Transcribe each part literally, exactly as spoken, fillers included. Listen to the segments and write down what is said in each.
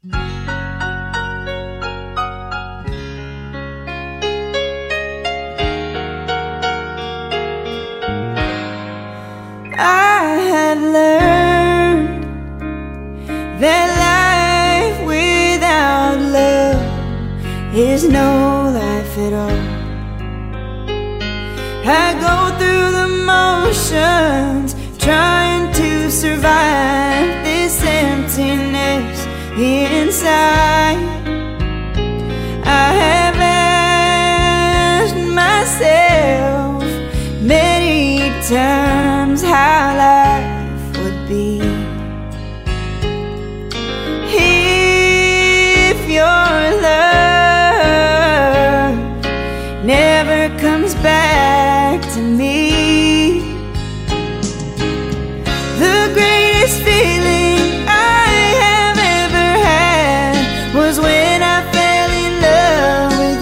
I had learned that life without love is no life at all. I go through the motions trying to survive this emptiness inside. I have asked myself many times how life would be if your love never comes back to me. The greatest feeling I have ever had was when I fell in love with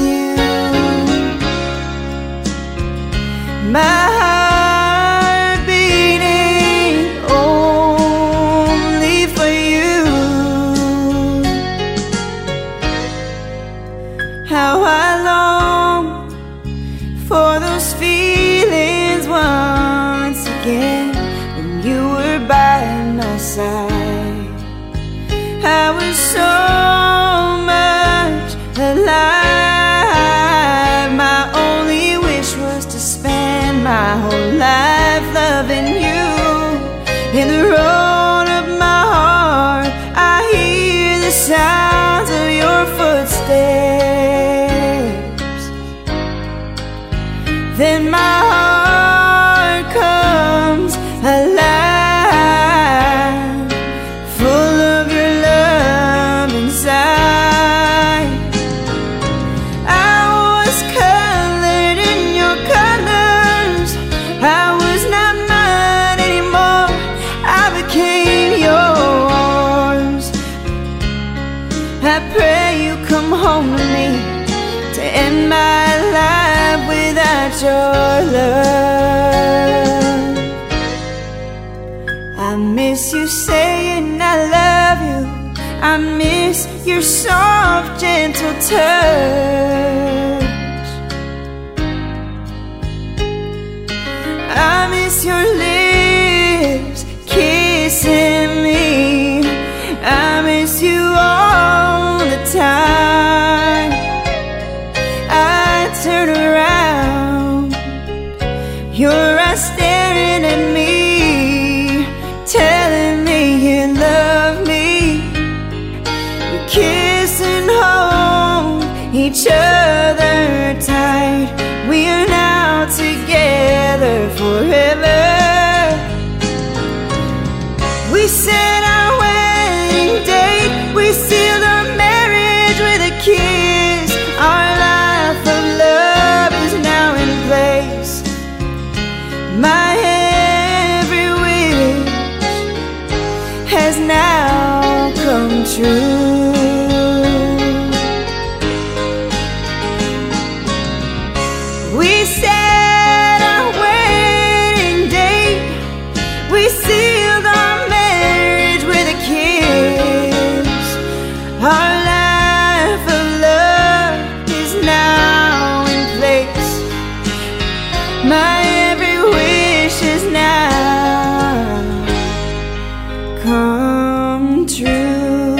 you. My heart beating only for you. How I long for those feelings once again when you were by my side. I was so much alive. My only wish was to spend my whole life loving you. In the road of my heart I hear the sounds of your footsteps. Then my heart comes alive, full of your love inside. I was colored in your colors. I was not mine anymore. I became yours. I pray you come home to me to end my life without your love. I miss you saying I love you. I miss your soft, gentle touch. I miss your lips kissing me. I miss you all the time. I turn around, your eyes staring at me, telling me you love me. We kiss and hold each other tight. We are now together forever. We set our wedding date. We sealed our marriage with a kiss. Our life of love is now in place. My every wish has now come true. We set our wedding date. We sealed our marriage with a kiss. Our life of love is now in place. My every wish is now come true.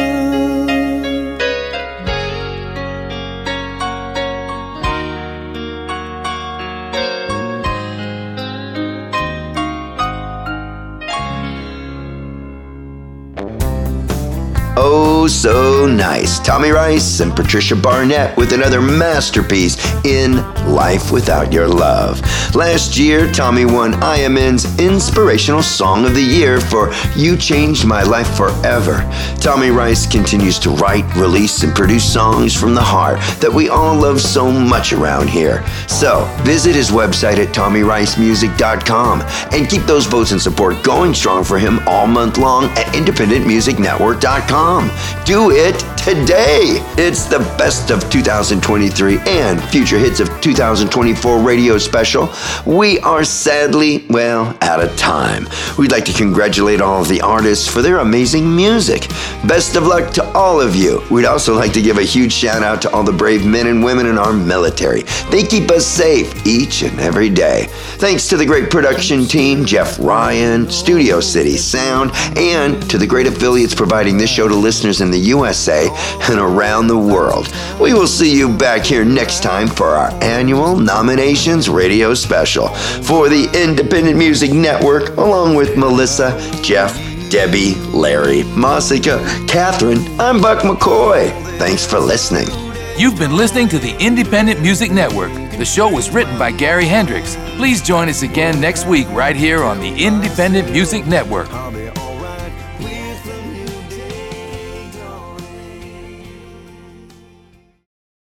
Oh, so nice. Tommy Rice and Patricia Barnett with another masterpiece in Life Without Your Love. Last year, Tommy won I M N's Inspirational Song of the Year for You Changed My Life Forever. Tommy Rice continues to write, release, and produce songs from the heart that we all love so much around here. So, visit his website at tommy rice music dot com and keep those votes and support going strong for him all month long at independent music network dot com. com. Do it today. It's the best of two thousand twenty-three and future hits of two thousand twenty-four radio special. We are sadly, well, out of time. We'd like to congratulate all of the artists for their amazing music. Best of luck to all of you. We'd also like to give a huge shout out to all the brave men and women in our military. They keep us safe each and every day. Thanks to the great production team, Jeff Ryan, Studio City Sound, and to the great affiliates providing this show to listeners in the U S A and around the world. We will see you back here next time for our annual Nominations Radio Special for the Independent Music Network, along with Melissa, Jeff, Debbie, Larry, Mossica, Catherine. I'm Buck McCoy. Thanks for listening. You've been listening to the Independent Music Network. The show was written by Gary Hendricks. Please join us again next week right here on the Independent Music Network.